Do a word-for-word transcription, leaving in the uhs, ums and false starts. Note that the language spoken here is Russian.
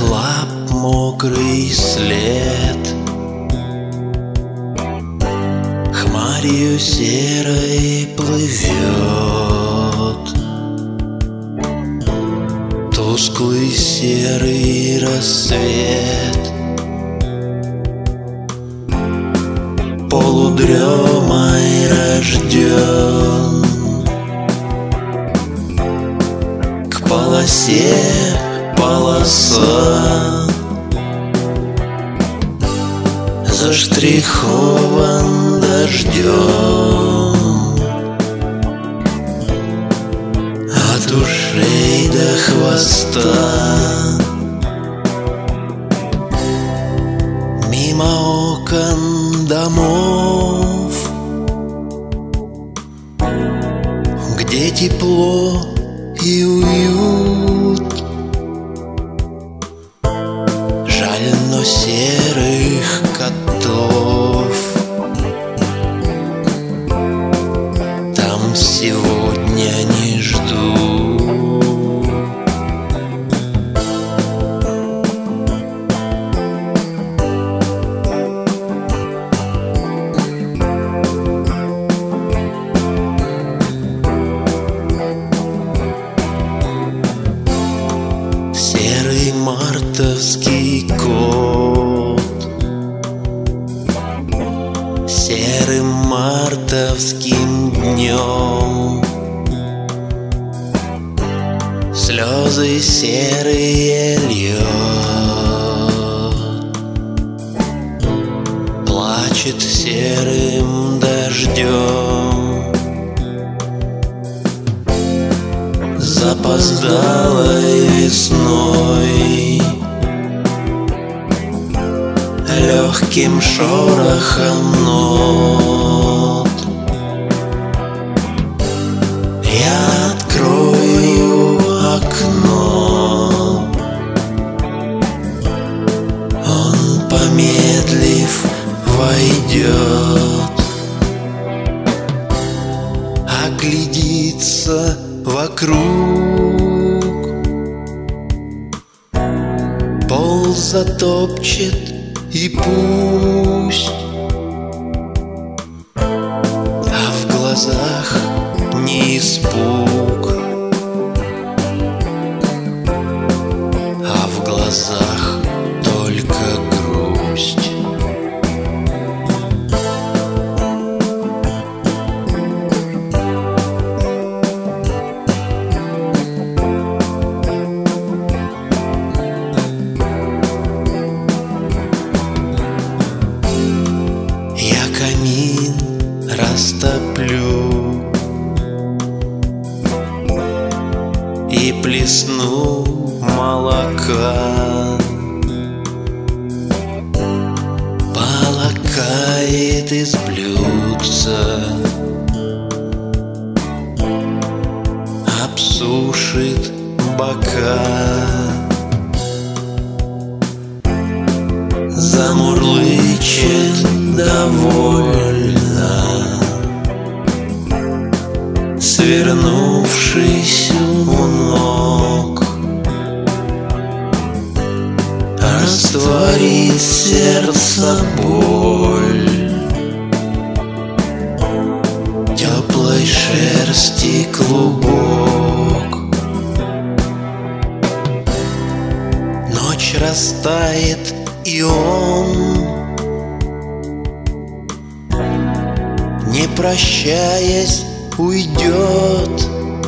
лап мокрый след, хмарью серой плывет тусклый серый рассвет. Полудремой рожден, к полосе полоса, заштрихован дождем, от ушей до хвоста. Мимо окон домов, где тепло и уют, жаль, но серых котов там сегодня не жду. Серый мартовский кот, серым мартовским днем слезы серые льет, плачет серым дождем. Запоздалой весной легким шорохом нот я открою окно. Он, помедлив, войдет, оглядится вокруг, пол затопчет и пусть, а в глазах не испуг, а в глазах только грусть. Камин растоплю и плесну молока, полакает из блюдца, обсушит бока, замурлычет довольно, свернувшись у ног, растворит сердце боль теплой шерсти клубок. Ночь растает, и он, не прощаясь, уйдет,